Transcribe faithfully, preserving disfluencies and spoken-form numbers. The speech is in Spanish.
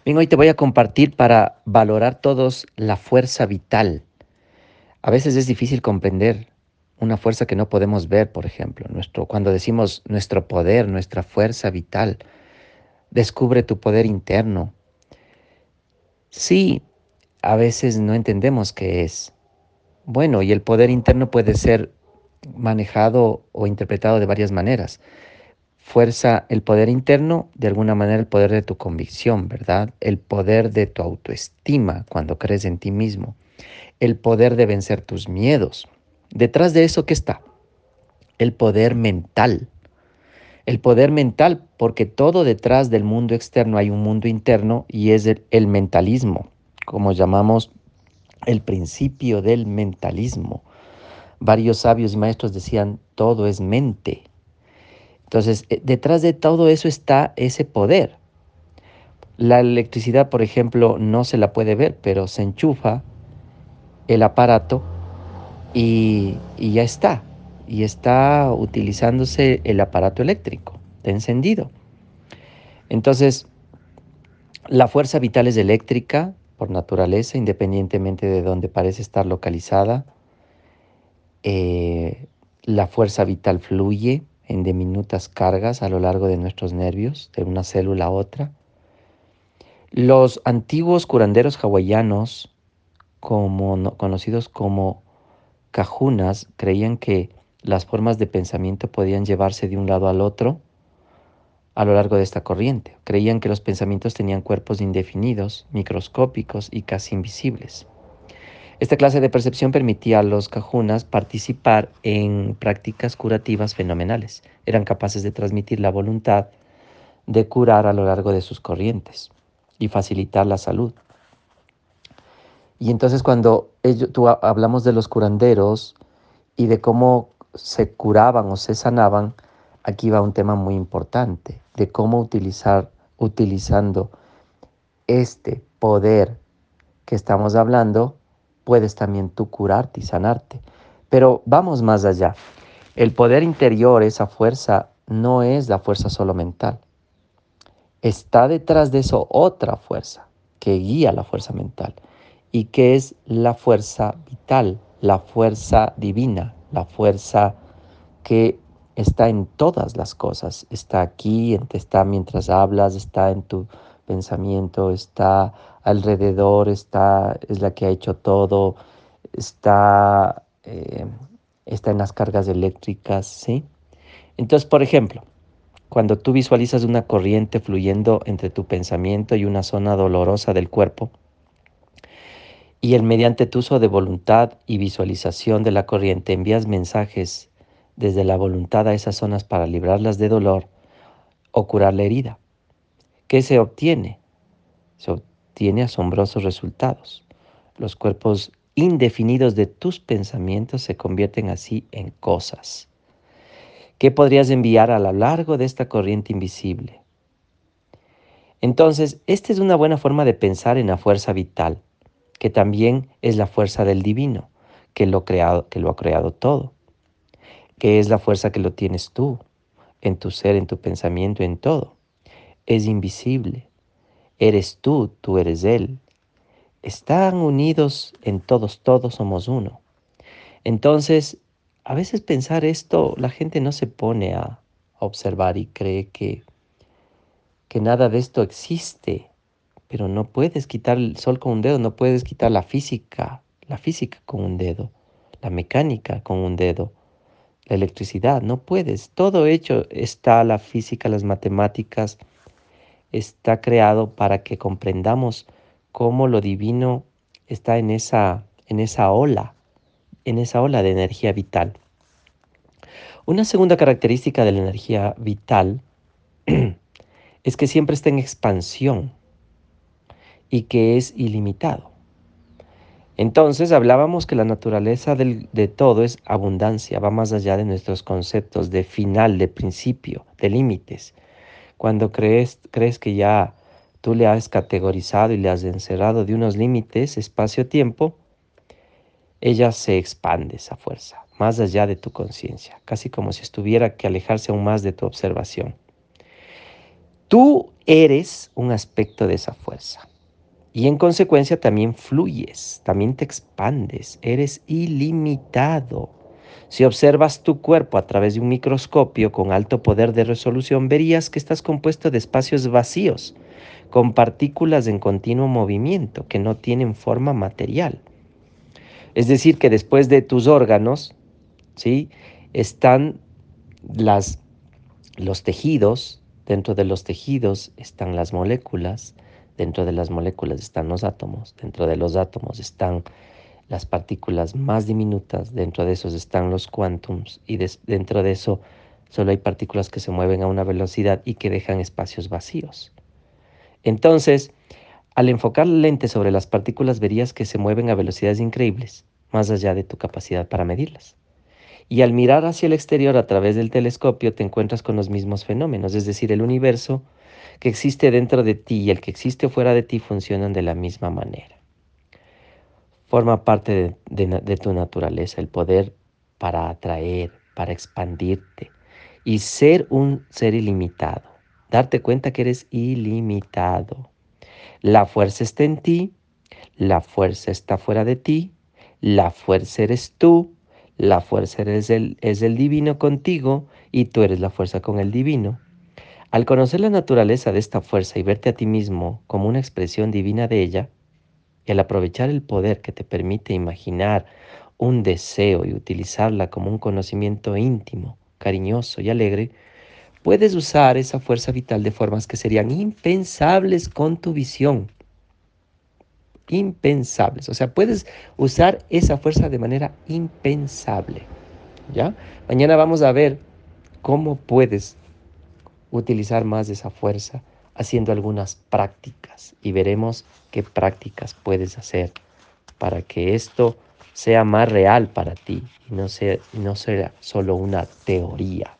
Bien, hoy te voy a compartir para valorar todos la fuerza vital. A veces es difícil comprender una fuerza que no podemos ver, por ejemplo, nuestro, cuando decimos nuestro poder, nuestra fuerza vital, descubre tu poder interno. Sí, a veces no entendemos qué es. Bueno, y el poder interno puede ser manejado o interpretado de varias maneras. Fuerza, el poder interno, de alguna manera el poder de tu convicción, ¿verdad? El poder de tu autoestima cuando crees en ti mismo. El poder de vencer tus miedos. Detrás de eso, ¿qué está? El poder mental. El poder mental, porque todo detrás del mundo externo hay un mundo interno y es el, el mentalismo, como llamamos el principio del mentalismo. Varios sabios y maestros decían, todo es mente. Entonces, eh, detrás de todo eso está ese poder. La electricidad, por ejemplo, no se la puede ver, pero se enchufa el aparato y, y ya está. Y está utilizándose el aparato eléctrico, está encendido. Entonces, la fuerza vital es eléctrica por naturaleza, independientemente de dónde parece estar localizada. Eh, la fuerza vital fluye en diminutas cargas a lo largo de nuestros nervios, de una célula a otra. Los antiguos curanderos hawaianos, como, no- conocidos como cajunas, creían que las formas de pensamiento podían llevarse de un lado al otro a lo largo de esta corriente. Creían que los pensamientos tenían cuerpos indefinidos, microscópicos y casi invisibles. Esta clase de percepción permitía a los cajunas participar en prácticas curativas fenomenales. Eran capaces de transmitir la voluntad de curar a lo largo de sus corrientes y facilitar la salud. Y entonces cuando ellos, tú, hablamos de los curanderos y de cómo se curaban o se sanaban, aquí va un tema muy importante, de cómo utilizar, utilizando este poder que estamos hablando, puedes también tú curarte y sanarte. Pero vamos más allá. El poder interior, esa fuerza, no es la fuerza solo mental. Está detrás de eso otra fuerza que guía la fuerza mental y que es la fuerza vital, la fuerza divina, la fuerza que está en todas las cosas. Está aquí, está mientras hablas, está en tu pensamiento, está alrededor, está, es la que ha hecho todo, está, eh, está en las cargas eléctricas, ¿sí? Entonces, por ejemplo, cuando tú visualizas una corriente fluyendo entre tu pensamiento y una zona dolorosa del cuerpo, y el mediante tu uso de voluntad y visualización de la corriente envías mensajes desde la voluntad a esas zonas para librarlas de dolor o curar la herida. ¿Qué se obtiene? Se obtiene asombrosos resultados. Los cuerpos indefinidos de tus pensamientos se convierten así en cosas. ¿Qué podrías enviar a lo largo de esta corriente invisible? Entonces, esta es una buena forma de pensar en la fuerza vital, que también es la fuerza del divino, que lo, creado, que lo ha creado todo, que es la fuerza que lo tienes tú, en tu ser, en tu pensamiento, en todo. Es invisible. Eres tú, tú eres Él. Están unidos en todos, todos somos uno. Entonces, a veces pensar esto, la gente no se pone a, a observar y cree que, que nada de esto existe. Pero no puedes quitar el sol con un dedo, no puedes quitar la física, la física con un dedo, la mecánica con un dedo, la electricidad, no puedes. Todo hecho está, la física, las matemáticas, está creado para que comprendamos cómo lo divino está en esa, en esa ola, en esa ola de energía vital. Una segunda característica de la energía vital es que siempre está en expansión y que es ilimitado. Entonces hablábamos que la naturaleza del- de todo es abundancia, va más allá de nuestros conceptos de final, de principio, de límites. Cuando crees, crees que ya tú le has categorizado y le has encerrado de unos límites, espacio-tiempo, ella se expande esa fuerza, más allá de tu conciencia, casi como si estuviera que alejarse aún más de tu observación. Tú eres un aspecto de esa fuerza. Y en consecuencia también fluyes, también te expandes, eres ilimitado. Si observas tu cuerpo a través de un microscopio con alto poder de resolución, verías que estás compuesto de espacios vacíos, con partículas en continuo movimiento que no tienen forma material. Es decir, que después de tus órganos, ¿sí?, están las, los tejidos, dentro de los tejidos están las moléculas, dentro de las moléculas están los átomos, dentro de los átomos están las partículas más diminutas, dentro de esos están los quantums y des, dentro de eso solo hay partículas que se mueven a una velocidad y que dejan espacios vacíos. Entonces, al enfocar la lente sobre las partículas verías que se mueven a velocidades increíbles, más allá de tu capacidad para medirlas. Y al mirar hacia el exterior a través del telescopio te encuentras con los mismos fenómenos, es decir, el universo que existe dentro de ti y el que existe fuera de ti funcionan de la misma manera. Forma parte de, de, de tu naturaleza el poder para atraer, para expandirte y ser un ser ilimitado. Darte cuenta que eres ilimitado. La fuerza está en ti, la fuerza está fuera de ti, la fuerza eres tú, la fuerza eres el, es el divino contigo y tú eres la fuerza con el divino. Al conocer la naturaleza de esta fuerza y verte a ti mismo como una expresión divina de ella, y al aprovechar el poder que te permite imaginar un deseo y utilizarla como un conocimiento íntimo, cariñoso y alegre, puedes usar esa fuerza vital de formas que serían impensables con tu visión. Impensables. O sea, puedes usar esa fuerza de manera impensable. ¿Ya? Mañana vamos a ver cómo puedes utilizar más de esa fuerza haciendo algunas prácticas y veremos qué prácticas puedes hacer para que esto sea más real para ti y no sea, no sea solo una teoría.